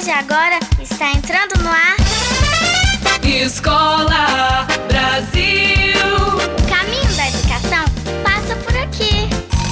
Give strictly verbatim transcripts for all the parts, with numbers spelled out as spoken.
de agora está entrando no ar. Escola Brasil. O caminho da educação passa por aqui.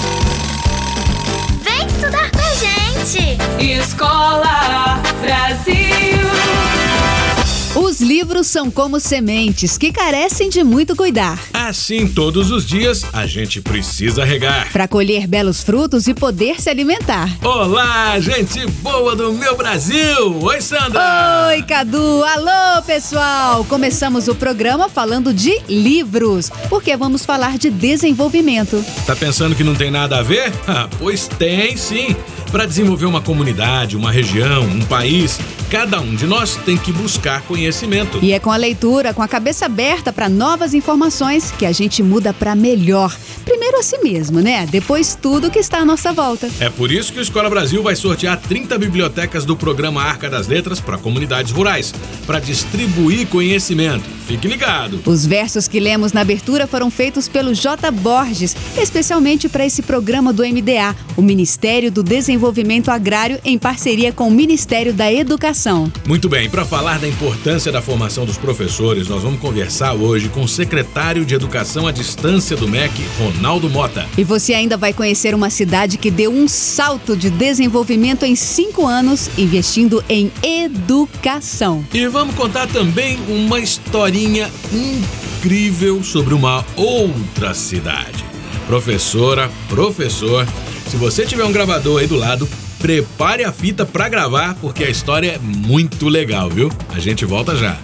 Vem estudar com a gente. Escola Brasil. Os livros são como sementes que carecem de muito cuidar. Assim, todos os dias, a gente precisa regar para colher belos frutos e poder se alimentar. Olá, gente boa do meu Brasil! Oi, Sandra! Oi, Cadu! Alô, pessoal! Começamos o programa falando de livros, porque vamos falar de desenvolvimento. Tá pensando que não tem nada a ver? Ah, pois tem sim! Para desenvolver uma comunidade, uma região, um país, cada um de nós tem que buscar conhecimento. E é com a leitura, com a cabeça aberta para novas informações, que a gente muda para melhor. Primeiro a si mesmo, né? Depois tudo que está à nossa volta. É por isso que o Escola Brasil vai sortear trinta bibliotecas do programa Arca das Letras para comunidades rurais, para distribuir conhecimento. Fique ligado! Os versos que lemos na abertura foram feitos pelo J. Borges, especialmente para esse programa do M D A, o Ministério do Desenvolvimento Agrário, em parceria com o Ministério da Educação. Muito bem, para falar da importância da formação dos professores, nós vamos conversar hoje com o secretário de Educação à Distância do M E C, Ronaldo Mota. E você ainda vai conhecer uma cidade que deu um salto de desenvolvimento em cinco anos, investindo em educação. E vamos contar também uma historinha incrível sobre uma outra cidade. Professora, professor, se você tiver um gravador aí do lado, prepare a fita pra gravar, porque a história é muito legal, viu? A gente volta já.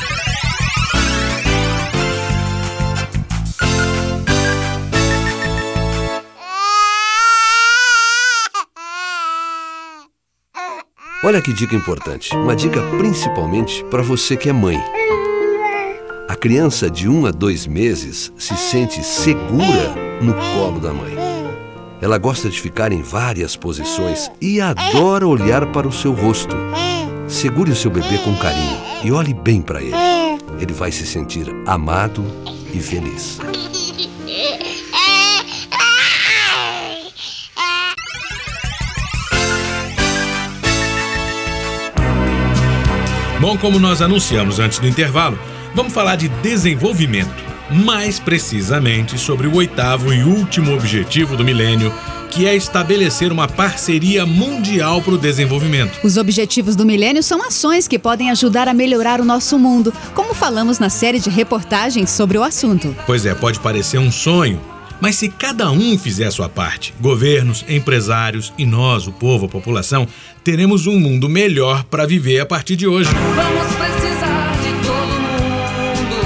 Olha que dica importante, uma dica principalmente para você que é mãe. A criança de um a dois meses se sente segura no colo da mãe. Ela gosta de ficar em várias posições e adora olhar para o seu rosto. Segure o seu bebê com carinho e olhe bem para ele. Ele vai se sentir amado e feliz. Bom, como nós anunciamos antes do intervalo, vamos falar de desenvolvimento, mais precisamente sobre o oitavo e último objetivo do milênio, que é estabelecer uma parceria mundial para o desenvolvimento. Os objetivos do milênio são ações que podem ajudar a melhorar o nosso mundo, como falamos na série de reportagens sobre o assunto. Pois é, pode parecer um sonho, mas se cada um fizer a sua parte, governos, empresários e nós, o povo, a população, teremos um mundo melhor para viver a partir de hoje. Vamos precisar de todo mundo.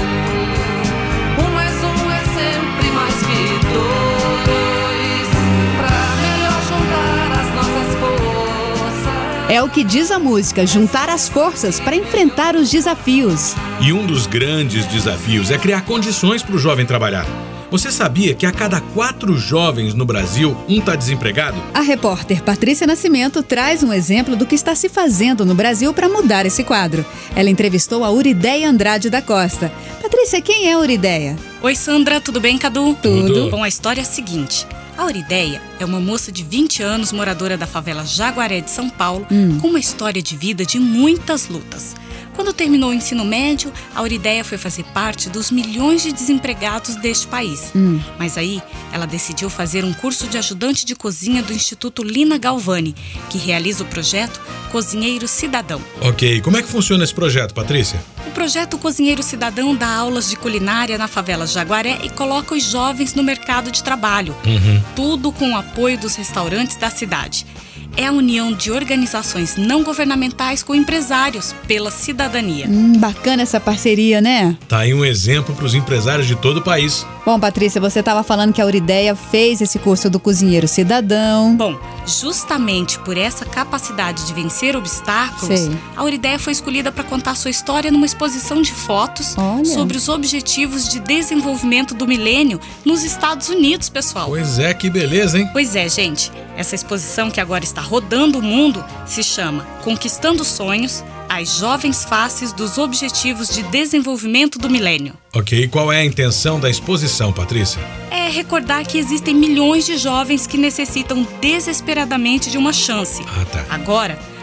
Um mais um é sempre mais que dois. Pra melhor juntar as nossas forças. É o que diz a música, juntar as forças para enfrentar os desafios. E um dos grandes desafios é criar condições para o jovem trabalhar. Você sabia que a cada quatro jovens no Brasil, um está desempregado? A repórter Patrícia Nascimento traz um exemplo do que está se fazendo no Brasil para mudar esse quadro. Ela entrevistou a Urideia Andrade da Costa. Patrícia, quem é a Urideia? Oi, Sandra, tudo bem, Cadu? Tudo. Bom, a história é a seguinte. A Urideia é uma moça de vinte anos, moradora da favela Jaguaré de São Paulo, hum. com uma história de vida de muitas lutas. Quando terminou o ensino médio, a Urideia foi fazer parte dos milhões de desempregados deste país. Hum. Mas aí, ela decidiu fazer um curso de ajudante de cozinha do Instituto Lina Galvani, que realiza o projeto Cozinheiro Cidadão. Ok, como é que funciona esse projeto, Patrícia? O projeto Cozinheiro Cidadão dá aulas de culinária na favela Jaguaré e coloca os jovens no mercado de trabalho. Uhum. Tudo com o apoio dos restaurantes da cidade. É a união de organizações não governamentais com empresários pela cidadania. Hum, bacana essa parceria, né? Tá aí um exemplo para os empresários de todo o país. Bom, Patrícia, você estava falando que a Urideia fez esse curso do Cozinheiro Cidadão. Bom, justamente por essa capacidade de vencer obstáculos, Sei. a Urideia foi escolhida para contar sua história numa exposição de fotos Olha. sobre os objetivos de desenvolvimento do milênio nos Estados Unidos, pessoal. Pois é, que beleza, hein? Pois é, gente. Essa exposição que agora está rodando o mundo se chama Conquistando Sonhos, as jovens faces dos Objetivos de Desenvolvimento do Milênio. Ok, qual é a intenção da exposição, Patrícia? É recordar que existem milhões de jovens que necessitam desesperadamente de uma chance. Ah, tá. Agora,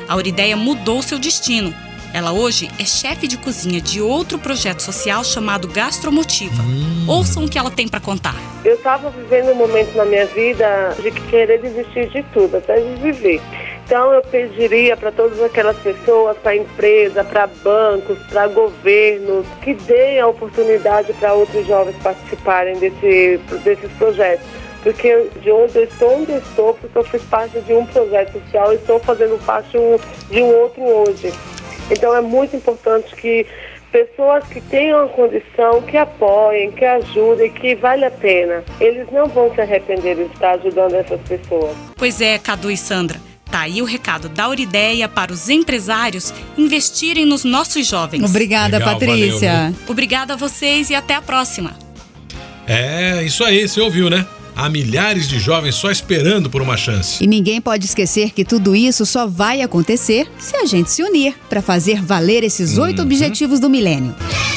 a Aurideia mudou seu destino. Ela hoje é chefe de cozinha de outro projeto social chamado Gastromotiva. Hum. Ouçam o que ela tem para contar. Eu estava vivendo um momento na minha vida de querer desistir de tudo, até de viver. Então eu pediria para todas aquelas pessoas, para empresas, para bancos, para governos, que deem a oportunidade para outros jovens participarem desse, desses projetos. Porque de onde eu estou, onde eu estou, porque eu fiz parte de um projeto social e estou fazendo parte de um outro hoje. Então é muito importante que pessoas que tenham a condição, que apoiem, que ajudem, que vale a pena. Eles não vão se arrepender de estar ajudando essas pessoas. Pois é, Cadu e Sandra. Tá aí o recado da Aurideia para os empresários investirem nos nossos jovens. Obrigada, Legal, Patrícia. valeu. Obrigada a vocês e até a próxima. É, isso aí, você ouviu, né? Há milhares de jovens só esperando por uma chance. E ninguém pode esquecer que tudo isso só vai acontecer se a gente se unir para fazer valer esses oito Uhum. objetivos do milênio.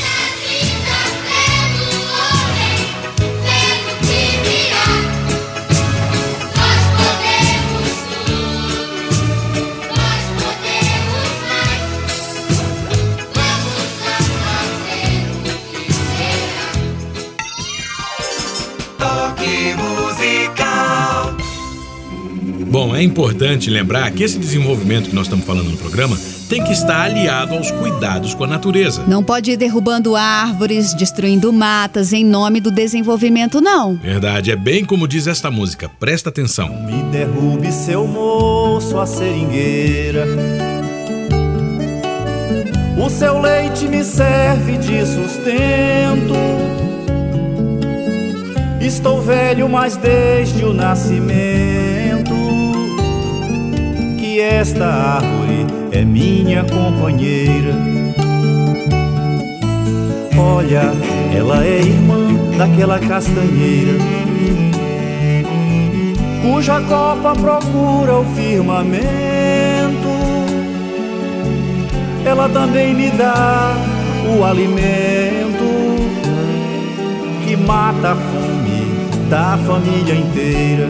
Bom, é importante lembrar que esse desenvolvimento que nós estamos falando no programa tem que estar aliado aos cuidados com a natureza. Não pode ir derrubando árvores, destruindo matas em nome do desenvolvimento, não. Verdade, é bem como diz esta música, presta atenção. Me derrube, seu moço, a seringueira. O seu leite me serve de sustento. Estou velho, mas desde o nascimento que esta árvore é minha companheira. Olha, ela é irmã daquela castanheira, cuja copa procura o firmamento. Ela também me dá o alimento que mata a fome da família inteira.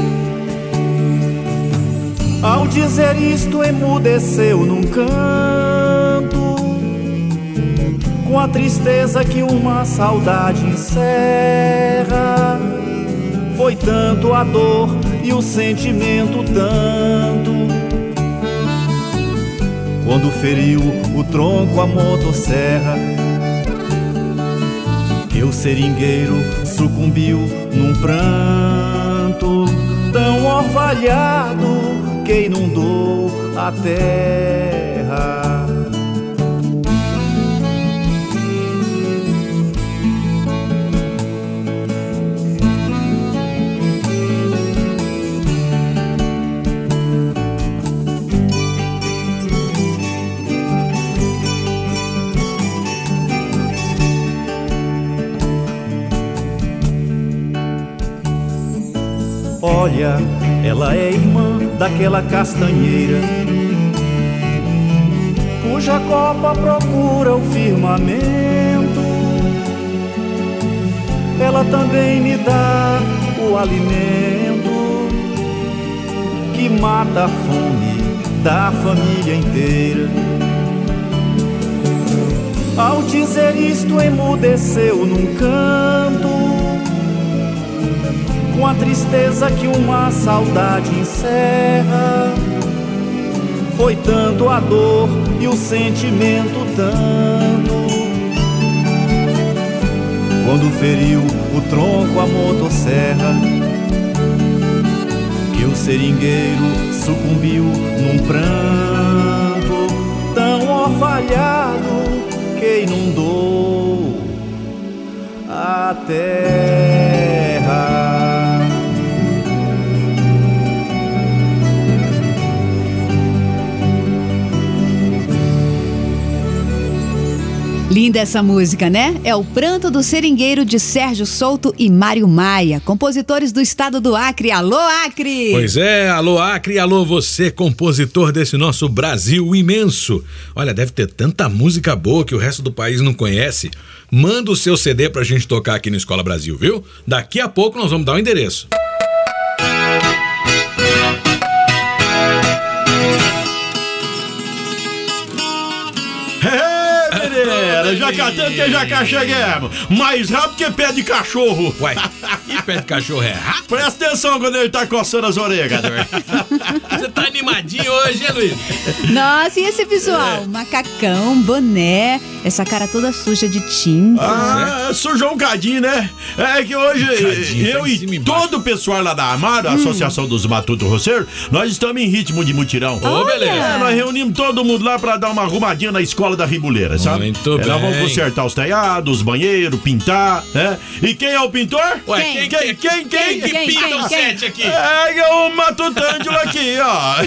Ao dizer isto, emudeceu num canto, com a tristeza que uma saudade encerra. Foi tanto a dor e o sentimento tanto, quando feriu o tronco a motosserra, que o seringueiro sucumbiu num pranto tão orvalhado que inundou a terra. Olha, ela é irmã daquela castanheira, cuja copa procura o firmamento. Ela também me dá o alimento que mata a fome da família inteira. Ao dizer isto, emudeceu num canto, com a tristeza que uma saudade encerra. Foi tanto a dor e o sentimento tanto, quando feriu o tronco a motosserra, que o seringueiro sucumbiu num pranto tão orvalhado que inundou a terra. Linda essa música, né? É o Pranto do Seringueiro, de Sérgio Souto e Mário Maia, compositores do estado do Acre. Alô, Acre! Pois é, alô Acre, alô você, compositor desse nosso Brasil imenso. Olha, deve ter tanta música boa que o resto do país não conhece. Manda o seu C D pra gente tocar aqui no Escola Brasil, viu? Daqui a pouco nós vamos dar o endereço. galera, já catando que já cá chegamos. Mais rápido que pé de cachorro. Ué, e pé de cachorro é rápido? Presta atenção quando ele tá coçando as orelhas, Você tá animadinho hoje, hein, Luiz? Nossa, e esse visual? É. Macacão, boné, essa cara toda suja de tinta. Ah, sujou um cadinho, né? É que hoje um eu tá e todo o pessoal lá da Amaro, a hum. Associação dos Matutos Roceiros, nós estamos em ritmo de mutirão. Ô, oh, beleza. É, nós reunimos todo mundo lá pra dar uma arrumadinha na escola da Ribuleira, sabe? Muito é, bem. Nós vamos consertar os telhados, os banheiros, pintar, né? E quem é o pintor? Ué, quem, quem, quem, quem, quem, quem que pinta o set aqui? É, é o Matutângelo aqui,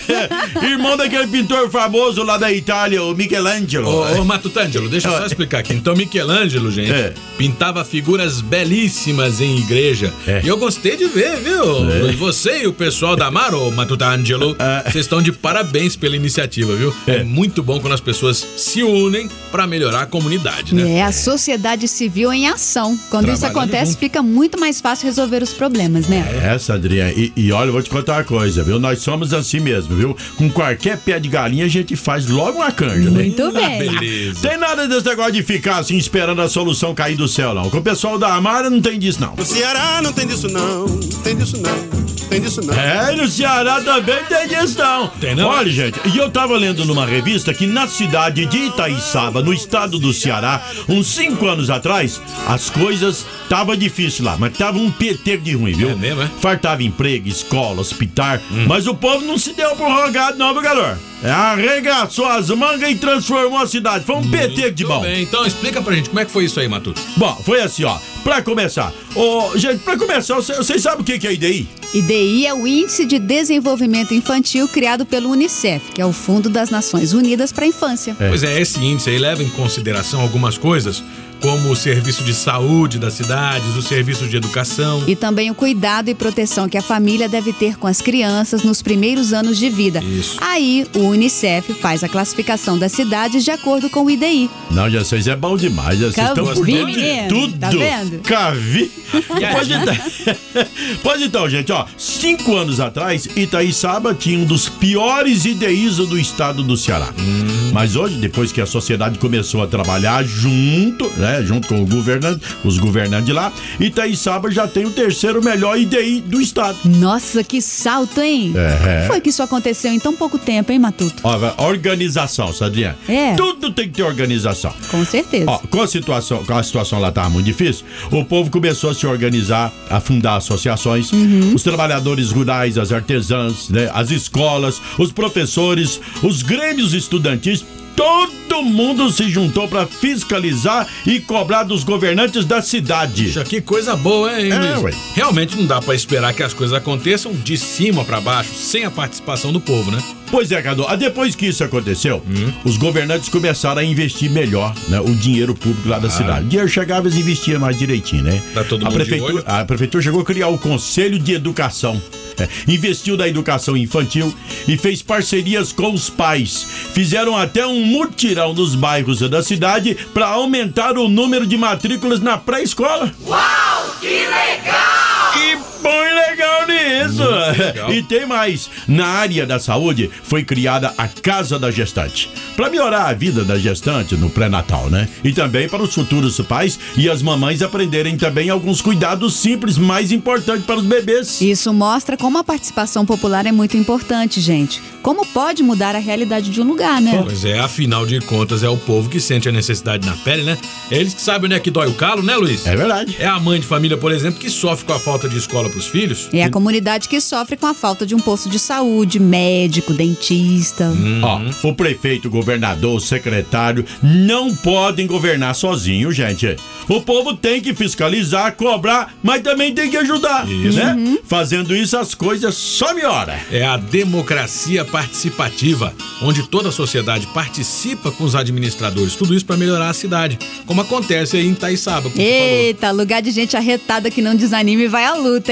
ó. Irmão daquele pintor famoso lá da Itália, o Michelangelo. Ô, ô Matutângelo, deixa eu só explicar aqui. Então, Michelangelo, gente, é. pintava figuras belíssimas em igreja. É. E eu gostei de ver, viu? É. Você e o pessoal da Amaro, Matutângelo, vocês é. estão de parabéns pela iniciativa, viu? É. é muito bom quando as pessoas se unem pra melhorar a comunidade, né? É, a sociedade civil em ação. Quando isso acontece, junto. Fica muito mais fácil resolver os problemas, né? É, essa, Adriana. E, e olha, eu vou te contar uma coisa, viu? Nós somos assim mesmo, viu? Com qualquer pé de galinha, a gente faz logo uma canja, né? Muito bem. Ah, beleza. Tem nada desse negócio de ficar assim esperando a solução cair do céu, não. Com o pessoal da Amaro não tem disso, não. No Ceará não tem disso, não. Tem disso, não. Tem disso, não. É, no Ceará também tem disso, não. Tem, não? Olha, gente, e eu tava lendo numa revista que na cidade de Itaiçaba, no estado do Ceará, uns cinco anos atrás, as coisas tava difícil lá, mas tava um peteiro de ruim, viu? É mesmo, é? Fartava emprego, escola, hospital, hum. mas o povo não se deu por rogado, não, viu, galera? É, arregaçou as mangas e transformou a cidade. Foi um Muito peteco de bom. Bem. Então explica pra gente como é que foi isso aí, Matuto. Bom, foi assim, ó. Pra começar, oh, gente, pra começar, vocês sabem o que é I D I? I D I é o Índice de Desenvolvimento Infantil criado pelo Unicef, que é o Fundo das Nações Unidas para a Infância. É. Pois é, esse índice aí leva em consideração algumas coisas, como o serviço de saúde das cidades, o serviço de educação. E também o cuidado e proteção que a família deve ter com as crianças nos primeiros anos de vida. Isso. Aí, o Unicef faz a classificação das cidades de acordo com o I D I. Não, já vocês é bom demais, já vocês estão por dentro de tudo. Tá vendo? Cavi. Pois então, pois então, gente, ó, cinco anos atrás, Itaiçaba tinha um dos piores I D Is do estado do Ceará. Hum. Mas hoje, depois que a sociedade começou a trabalhar junto, né? É, junto com o governante, os governantes de lá, Itaiçaba já tem o terceiro melhor I D I do estado. Nossa, que salto, hein? É. Como foi que isso aconteceu em tão pouco tempo, hein, Matuto? Ó, organização, Sadrinha. É. Tudo tem que ter organização. Com certeza. Ó, com a situação, com a situação lá tava muito difícil, o povo começou a se organizar, a fundar associações, uhum. os trabalhadores rurais, as artesãs, né, as escolas, os professores, os grêmios estudantis. Todo mundo se juntou pra fiscalizar e cobrar dos governantes da cidade. Puxa, que coisa boa, hein, é, Luiz? Realmente não dá pra esperar que as coisas aconteçam de cima pra baixo, sem a participação do povo, né? Pois é, Cadu. Depois que isso aconteceu, hum. os governantes começaram a investir melhor, né, o dinheiro público lá ah. da cidade. O dinheiro chegava e eles investiam mais direitinho, né? Tá todo a mundo prefeitura, de olho? A prefeitura chegou a criar o Conselho de Educação. É, investiu na educação infantil e fez parcerias com os pais. Fizeram até um mutirão nos bairros da cidade para aumentar o número de matrículas na pré-escola. Uau, que legal! Que bom e legal nisso! Legal. E tem mais. Na área da saúde foi criada a Casa da Gestante, para melhorar a vida da gestante no pré-natal, né? E também para os futuros pais e as mamães aprenderem também alguns cuidados simples mais importantes para os bebês. Isso mostra como a participação popular é muito importante, gente. Como pode mudar a realidade de um lugar, né? Pois é, afinal de contas é o povo que sente a necessidade na pele, né? É eles que sabem onde é que dói o calo, né, Luiz? É verdade. É a mãe de família, por exemplo, que sofre com a falta de escola pros filhos. É a comunidade que sofre com a falta de um posto de saúde, médico, dentista. Hum. Ó, o prefeito, o governador, o secretário não podem governar sozinho, gente. O povo tem que fiscalizar, cobrar, mas também tem que ajudar, isso. né? Uhum. Fazendo isso, as coisas só melhoram. É a democracia participativa, onde toda a sociedade participa com os administradores. Tudo isso para melhorar a cidade, como acontece aí em Itaiçaba, como Eita, lugar de gente arretada que não desanime e vai à luta, hein?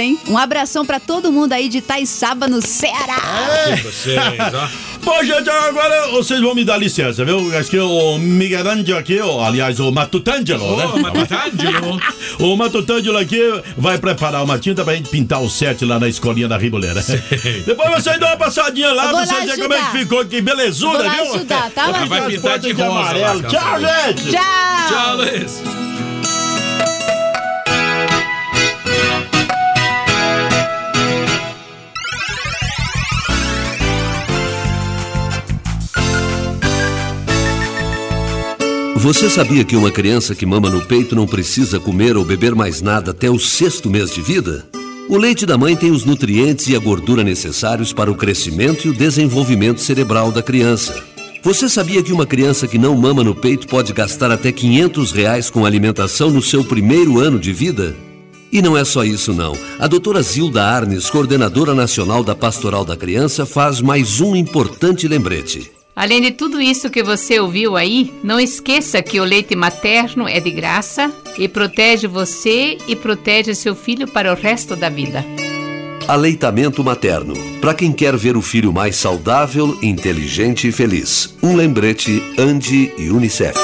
hein? Um abração pra todo mundo aí de Itaiçaba, no Ceará. É. Vocês, ó. Bom, gente, agora vocês vão me dar licença, viu? Acho que o Miguelangelo aqui, ó, aliás, o Matutangelo, Ô, né? Matutangelo. O Matutangelo aqui vai preparar uma tinta pra gente pintar o set lá na escolinha da Riboleira. Depois vocês dão uma passadinha lá pra vocês verem como é que ficou aqui. Belezuda, Vou lá viu? ajudar, tá, Ela vai pintar de rosa amarelo. lá, Tchau, gente! Tchau! Tchau, Luiz. Você sabia que uma criança que mama no peito não precisa comer ou beber mais nada até o sexto mês de vida? O leite da mãe tem os nutrientes e a gordura necessários para o crescimento e o desenvolvimento cerebral da criança. Você sabia que uma criança que não mama no peito pode gastar até quinhentos reais com alimentação no seu primeiro ano de vida? E não é só isso não. A doutora Zilda Arnes, coordenadora nacional da Pastoral da Criança, faz mais um importante lembrete. Além de tudo isso que você ouviu aí, não esqueça que o leite materno é de graça e protege você e protege seu filho para o resto da vida. Aleitamento materno. Para quem quer ver o filho mais saudável, inteligente e feliz. Um lembrete Andi e Unicef.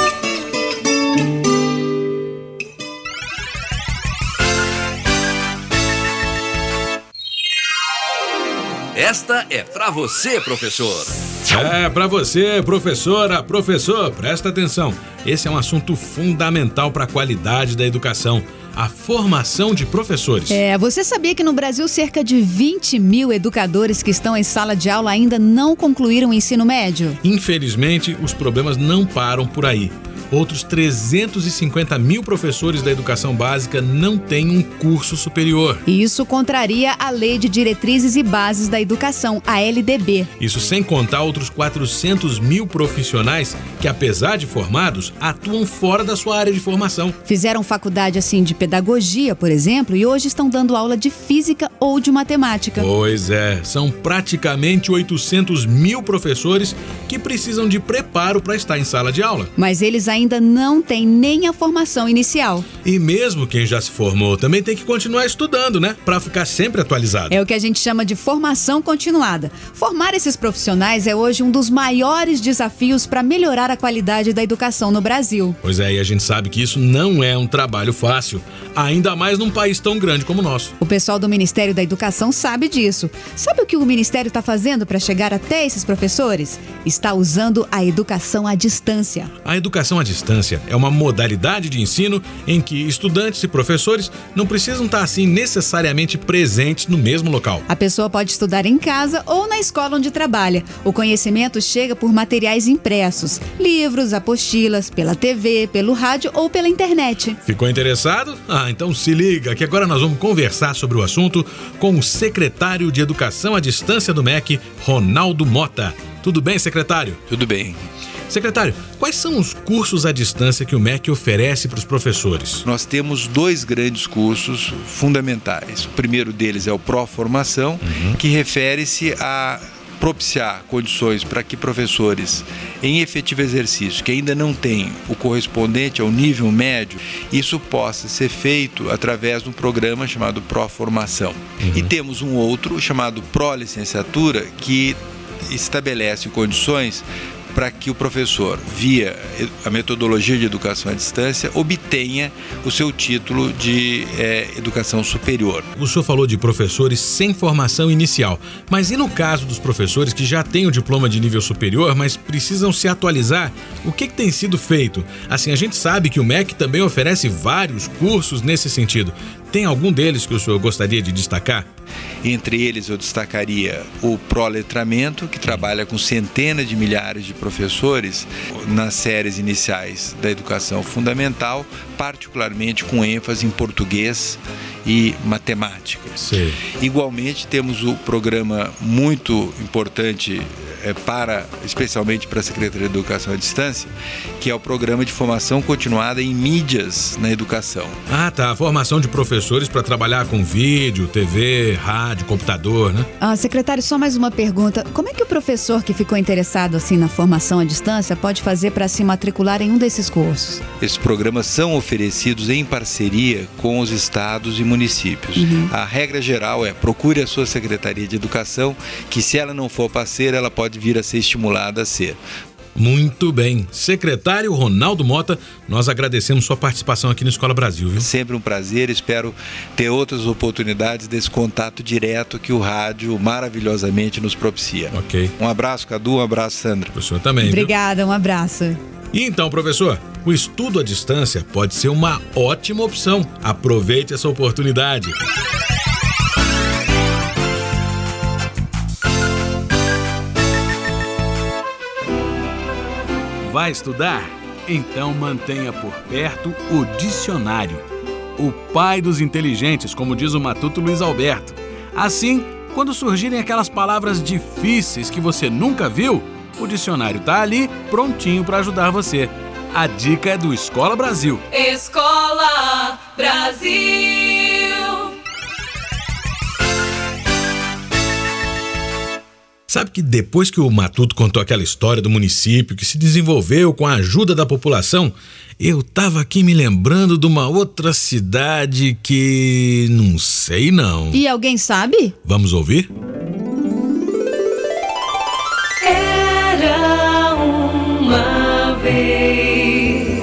Esta é pra você, professor. É, pra você, professora, professor, presta atenção. Esse é um assunto fundamental para a qualidade da educação. A formação de professores. É, você sabia que no Brasil cerca de vinte mil educadores que estão em sala de aula ainda não concluíram o ensino médio? Infelizmente, os problemas não param por aí. Outros trezentos e cinquenta mil professores da educação básica não têm um curso superior. E isso contraria a Lei de Diretrizes e Bases da Educação, a L D B. Isso sem contar outros quatrocentos mil profissionais que, apesar de formados, atuam fora da sua área de formação. Fizeram faculdade assim de pedagogia, por exemplo, e hoje estão dando aula de física ou de matemática. Pois é, são praticamente oitocentos mil professores que precisam de preparo para estar em sala de aula. Mas eles ainda ainda não têm nem a formação inicial. E mesmo quem já se formou também tem que continuar estudando, né? Para ficar sempre atualizado. É o que a gente chama de formação continuada. Formar esses profissionais é hoje um dos maiores desafios para melhorar a qualidade da educação no Brasil. Pois é, e a gente sabe que isso não é um trabalho fácil, ainda mais num país tão grande como o nosso. O pessoal do Ministério da Educação sabe disso. Sabe o que o Ministério está fazendo para chegar até esses professores? Está usando a educação à distância. A educação à distância é uma modalidade de ensino em que estudantes e professores não precisam estar assim necessariamente presentes no mesmo local. A pessoa pode estudar em casa ou na escola onde trabalha. O conhecimento chega por materiais impressos, livros, apostilas, pela T V, pelo rádio ou pela internet. Ficou interessado? Ah, então se liga que agora nós vamos conversar sobre o assunto com o secretário de Educação à Distância do M E C, Ronaldo Mota. Tudo bem, secretário? Tudo bem. Secretário, quais são os cursos à distância que o M E C oferece para os professores? Nós temos dois grandes cursos fundamentais. O primeiro deles é o Pró-Formação, uhum. que refere-se a propiciar condições para que professores em efetivo exercício, que ainda não têm o correspondente ao nível médio, isso possa ser feito através de um programa chamado Pró-Formação. Uhum. E temos um outro chamado Pró-Licenciatura, que estabelece condições para que o professor, via a metodologia de educação à distância, obtenha o seu título de é, educação superior. O senhor falou de professores sem formação inicial, mas e no caso dos professores que já têm o diploma de nível superior, mas precisam se atualizar, o que, que tem sido feito? Assim, a gente sabe que o M E C também oferece vários cursos nesse sentido. Tem algum deles que o senhor gostaria de destacar? Entre eles eu destacaria o Pró-Letramento, que trabalha com centenas de milhares de professores nas séries iniciais da educação fundamental, particularmente com ênfase em português e matemática. Sim. Igualmente temos o programa muito importante é, para, especialmente para a Secretaria de Educação à Distância, que é o Programa de Formação Continuada em Mídias na Educação. Ah, tá. A formação de professores para trabalhar com vídeo, T V, rádio, computador, né? Ah, secretário, só mais uma pergunta. Como é que o professor que ficou interessado assim na formação à distância pode fazer para se matricular em um desses cursos? Esses programas são oferecidos em parceria com os estados e municípios. Uhum. A regra geral é procure a sua Secretaria de Educação, que se ela não for parceira, ela pode vir a ser estimulada a ser. Muito bem. Secretário Ronaldo Mota, nós agradecemos sua participação aqui no Escola Brasil, viu? Sempre um prazer, espero ter outras oportunidades desse contato direto que o rádio maravilhosamente nos propicia. Ok. Um abraço, Cadu, um abraço, Sandra. O professor também, Obrigada, viu? Um abraço. E então, professor, o estudo à distância pode ser uma ótima opção. Aproveite essa oportunidade. Vai estudar? Então mantenha por perto o dicionário. O pai dos inteligentes, como diz o matuto Luiz Alberto. Assim, quando surgirem aquelas palavras difíceis que você nunca viu, o dicionário tá ali, prontinho para ajudar você. A dica é do Escola Brasil. Escola Brasil. Sabe que depois que o Matuto contou aquela história do município que se desenvolveu com a ajuda da população, eu tava aqui me lembrando de uma outra cidade que não sei não. E alguém sabe? Vamos ouvir? Era uma vez.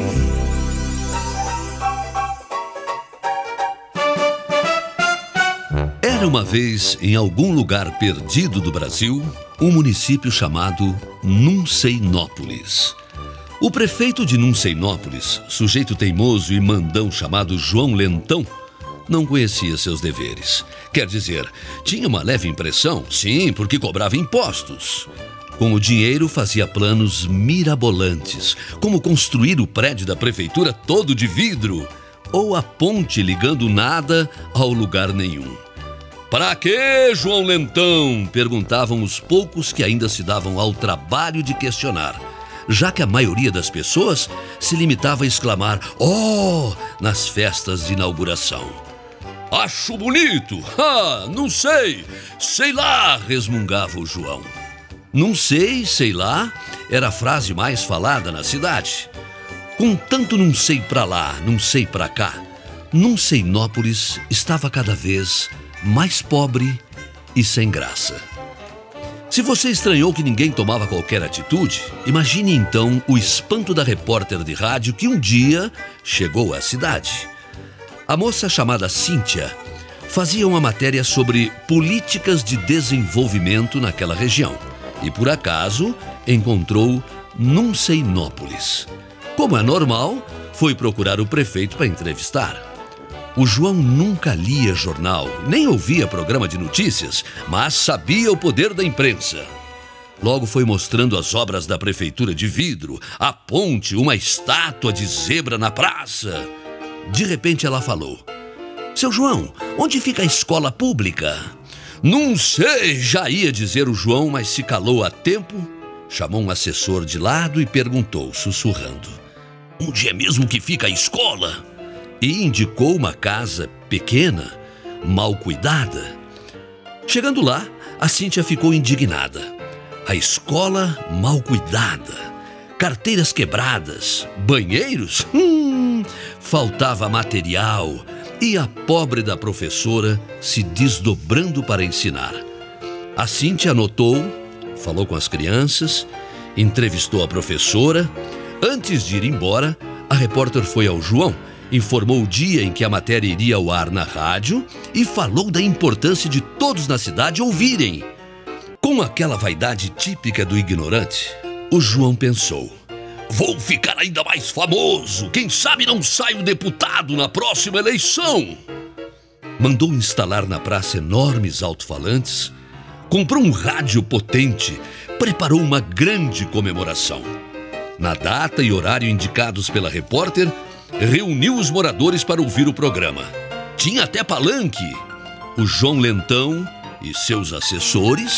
Era uma vez, em algum lugar perdido do Brasil, um município chamado Nunceinópolis. O prefeito de Nunceinópolis, sujeito teimoso e mandão chamado João Lentão, não conhecia seus deveres. Quer dizer, tinha uma leve impressão, sim, porque cobrava impostos. Com o dinheiro fazia planos mirabolantes, como construir o prédio da prefeitura todo de vidro, ou a ponte ligando nada ao lugar nenhum. Para quê, João Lentão? Perguntavam os poucos que ainda se davam ao trabalho de questionar, já que a maioria das pessoas se limitava a exclamar "Oh!" nas festas de inauguração. Acho bonito! Ah, não sei! Sei lá! Resmungava o João. Não sei, sei lá, era a frase mais falada na cidade. Com tanto não sei pra lá, não sei pra cá, Nunceinópolis estava cada vez mais pobre e sem graça. Se você estranhou que ninguém tomava qualquer atitude, imagine então o espanto da repórter de rádio que um dia chegou à cidade. A moça chamada Cíntia fazia uma matéria sobre políticas de desenvolvimento naquela região e, por acaso, encontrou Nunceinópolis. Como é normal, foi procurar o prefeito para entrevistar. O João nunca lia jornal, nem ouvia programa de notícias, mas sabia o poder da imprensa. Logo foi mostrando as obras da prefeitura de vidro, a ponte, uma estátua de zebra na praça. De repente ela falou: "Seu João, onde fica a escola pública?" "Não sei", já ia dizer o João, mas se calou a tempo, chamou um assessor de lado e perguntou, sussurrando: "Onde é mesmo que fica a escola?" E indicou uma casa pequena, mal cuidada. Chegando lá, a Cíntia ficou indignada. A escola mal cuidada, carteiras quebradas, banheiros? Hum, faltava material e a pobre da professora se desdobrando para ensinar. A Cíntia anotou, falou com as crianças, entrevistou a professora. Antes de ir embora, a repórter foi ao João, informou o dia em que a matéria iria ao ar na rádio e falou da importância de todos na cidade ouvirem. Com aquela vaidade típica do ignorante, o João pensou: "Vou ficar ainda mais famoso, quem sabe não saio deputado na próxima eleição." Mandou instalar na praça enormes alto-falantes, comprou um rádio potente, preparou uma grande comemoração. Na data e horário indicados pela repórter, reuniu os moradores para ouvir o programa. Tinha até palanque. O João Lentão e seus assessores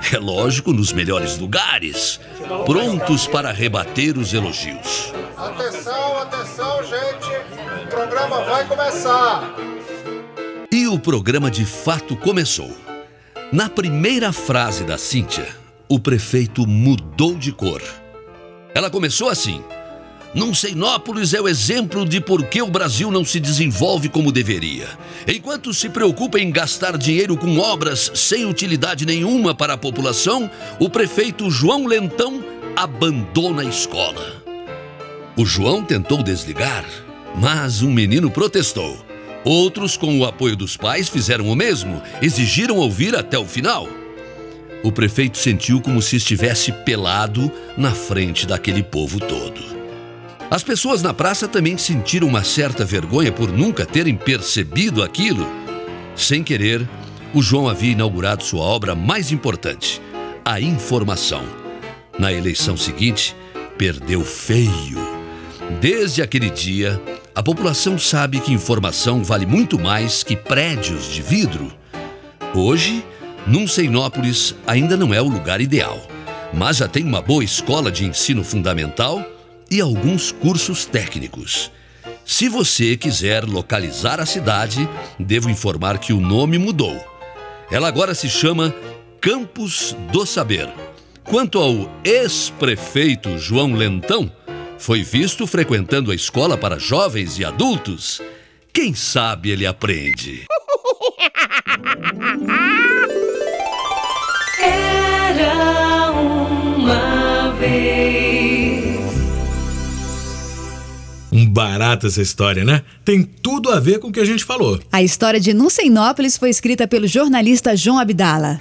É lógico, nos melhores lugares, prontos para rebater os elogios. Atenção, atenção, gente. O programa vai começar. E o programa de fato começou. Na primeira frase da Cíntia, o prefeito mudou de cor. Ela começou assim: Nuncenópolis é o exemplo de por que o Brasil não se desenvolve como deveria. Enquanto se preocupa em gastar dinheiro com obras sem utilidade nenhuma para a população, o prefeito João Lentão abandona a escola. O João tentou desligar, mas um menino protestou. Outros, com o apoio dos pais, fizeram o mesmo, exigiram ouvir até o final. O prefeito sentiu como se estivesse pelado na frente daquele povo todo. As pessoas na praça também sentiram uma certa vergonha por nunca terem percebido aquilo. Sem querer, o João havia inaugurado sua obra mais importante, a informação. Na eleição seguinte, perdeu feio. Desde aquele dia, a população sabe que informação vale muito mais que prédios de vidro. Hoje, Nuncenópolis ainda não é o lugar ideal, mas já tem uma boa escola de ensino fundamental e alguns cursos técnicos. Se você quiser localizar a cidade, devo informar que o nome mudou. Ela agora se chama Campos do Saber. Quanto ao ex-prefeito João Lentão, foi visto frequentando a escola para jovens e adultos. Quem sabe ele aprende. Era uma vez. Um barato essa história, né? Tem tudo a ver com o que a gente falou. A história de Nuncenópolis foi escrita pelo jornalista João Abdala.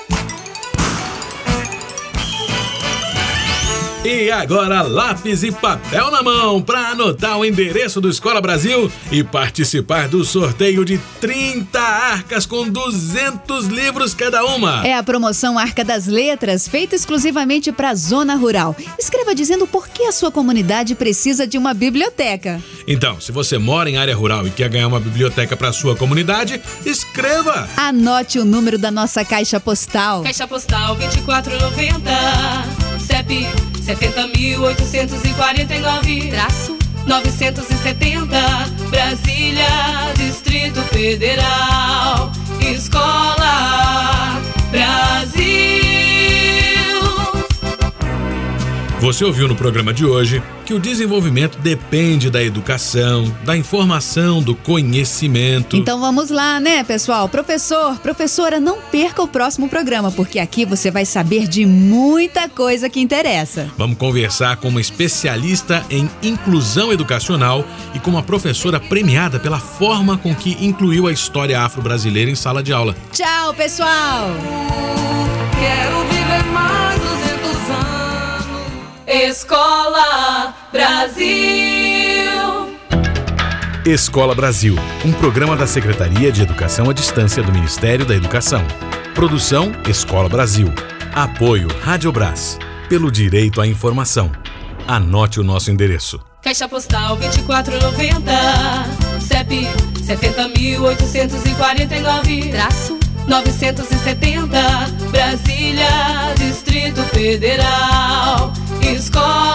E agora, lápis e papel na mão para anotar o endereço do Escola Brasil e participar do sorteio de trinta arcas com duzentos livros cada uma. É a promoção Arca das Letras, feita exclusivamente para a zona rural. Escreva dizendo por que a sua comunidade precisa de uma biblioteca. Então, se você mora em área rural e quer ganhar uma biblioteca para sua comunidade, escreva. Anote o número da nossa caixa postal. Caixa postal vinte e quatro noventa, C E P setenta mil oitocentos e quarenta e nove, traço novecentos e setenta, Brasília, Distrito Federal, Escola Brasil. Você ouviu no programa de hoje que o desenvolvimento depende da educação, da informação, do conhecimento. Então vamos lá, né, pessoal? Professor, professora, não perca o próximo programa, porque aqui você vai saber de muita coisa que interessa. Vamos conversar com uma especialista em inclusão educacional e com uma professora premiada pela forma com que incluiu a história afro-brasileira em sala de aula. Tchau, pessoal! Quero viver mais duzentos anos. Escola Brasil. Escola Brasil, um programa da Secretaria de Educação à Distância do Ministério da Educação. Produção Escola Brasil. Apoio Rádio Brás. Pelo direito à informação. Anote o nosso endereço. Caixa postal vinte e quatro noventa, C E P setenta mil oitocentos e quarenta e nove, traço novecentos e setenta, Brasília, Distrito Federal, Escola